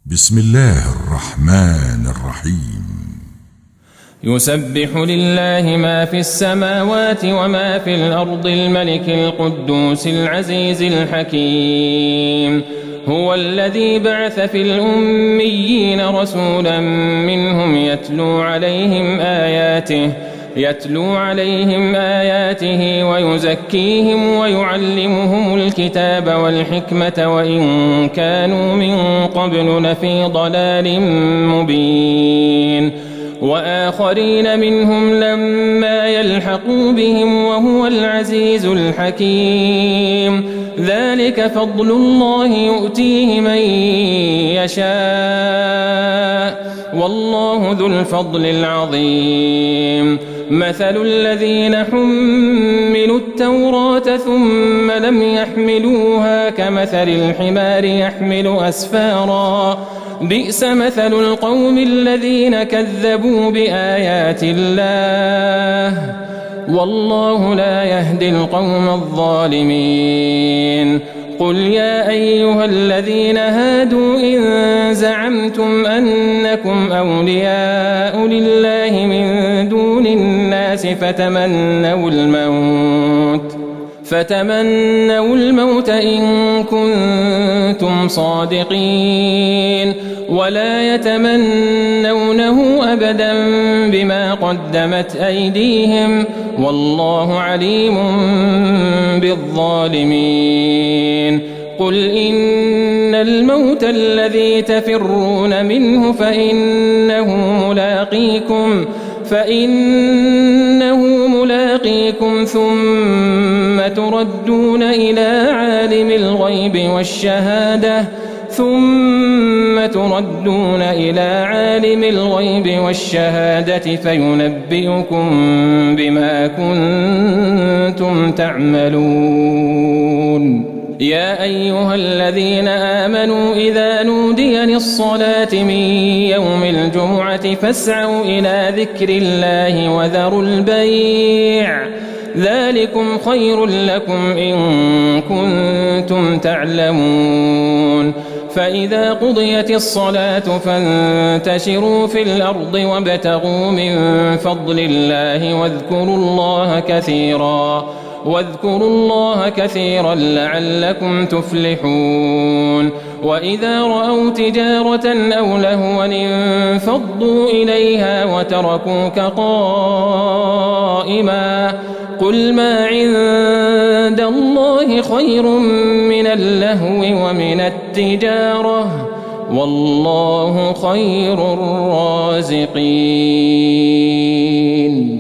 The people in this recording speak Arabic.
بسم الله الرحمن الرحيم. يسبح لله ما في السماوات وما في الأرض الملك القدوس العزيز الحكيم. هو الذي بعث في الأميين رسولا منهم يتلو عليهم آياته ويزكيهم ويعلمهم الكتاب والحكمة وإن كانوا من قبل لفي ضلال مبين. وآخرين منهم لما يلحقوا بهم وهو العزيز الحكيم. ذلك فضل الله يؤتيه من يشاء والله ذو الفضل العظيم. مثل الذين حملوا التوراة ثم لم يحملوها كمثل الحمار يحمل أسفارا بئس مثل القوم الذين كذبوا بآيات الله والله لا يهدي القوم الظالمين. قل يا أيها الذين هادوا إن زعمتم أنكم أولياء لله من دون الناس فتمنوا الموت إن كنتم صادقين ولا يتمنونه أبدا بما قدمت أيديهم والله عليم بالظالمين. قل إن الموت الذي تفرون منه فإنه ملاقيكم ثم تردون إلى عالم الغيب والشهادة فينبئكم بما كنتم تعملون. يا أيها الذين آمنوا إذا نودي للصلاة من يوم الجمعة فاسعوا إلى ذكر الله وذروا البيع ذلكم خير لكم إن كنتم تعلمون. فإذا قضيت الصلاة فانتشروا في الأرض وابتغوا من فضل الله واذكروا الله كثيرا لعلكم تفلحون. وإذا رأوا تجارة أو لهوا انفضوا إليها وتركوك قائما قل ما عند الله خير من اللهو ومن التجارة والله خير الرازقين.